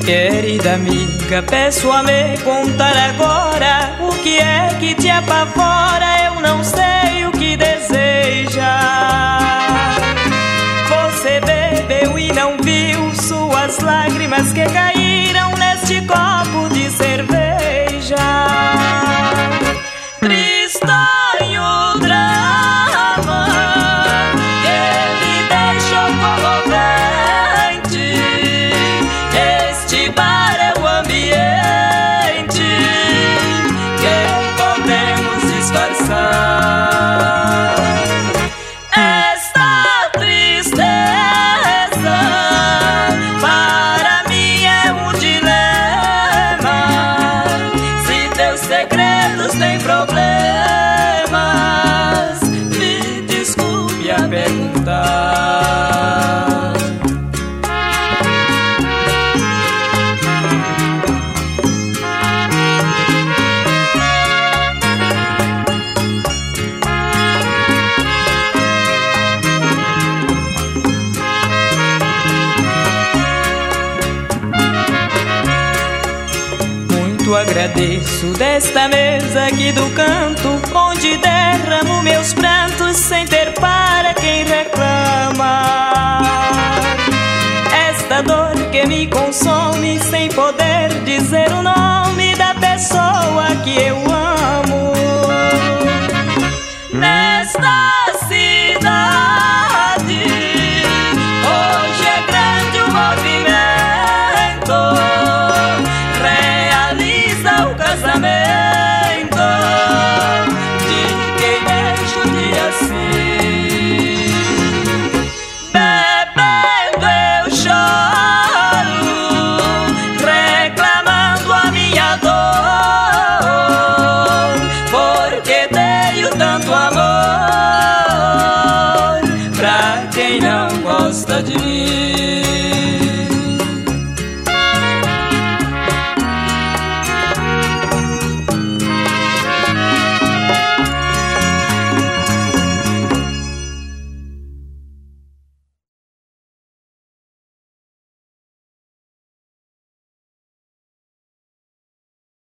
Querida amiga, peço a me contar agora o que é que te apavora. Eu não sei o que deseja. Você bebeu e não viu suas lágrimas que caíram neste copo de cerveja. Tristonho drama que me deixou comovente. Este bar é o ambiente que podemos disfarçar. Esta tristeza para mim é um dilema. Se teus segredos têm problemas, me desculpe a perguntar. Muito agradeço desta mesa aqui do canto, onde derramo meus prantos sem ter para quem reclama. Esta dor que me consome sem poder dizer o nome da pessoa que eu amo. Nesta cidade hoje é grande o movimento, realiza o casamento de quem deixa o dia assim. Bebendo eu choro, reclamando a minha dor, porque tenho tanto amor pra quem não gosta de mim.